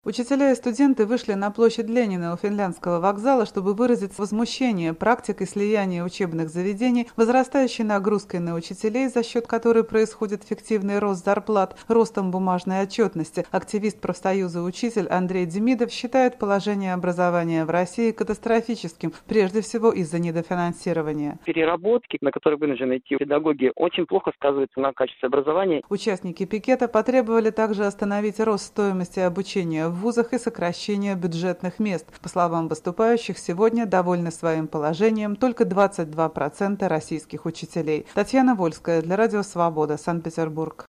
Учителя и студенты вышли на площадь Ленина у Финляндского вокзала, чтобы выразить возмущение практикой слияния учебных заведений, возрастающей нагрузкой на учителей, за счет которой происходит фиктивный рост зарплат, ростом бумажной отчетности. Активист профсоюза «Учитель» Андрей Демидов считает положение образования в России катастрофическим, прежде всего из-за недофинансирования. Переработки, на которые вынуждены идти педагоги, очень плохо сказываются на качестве образования. Участники пикета потребовали также остановить рост стоимости обучения в вузах и сокращение бюджетных мест. По словам выступающих, сегодня довольны своим положением только 22% российских учителей. Татьяна Вольская для Радио Свобода, Санкт-Петербург.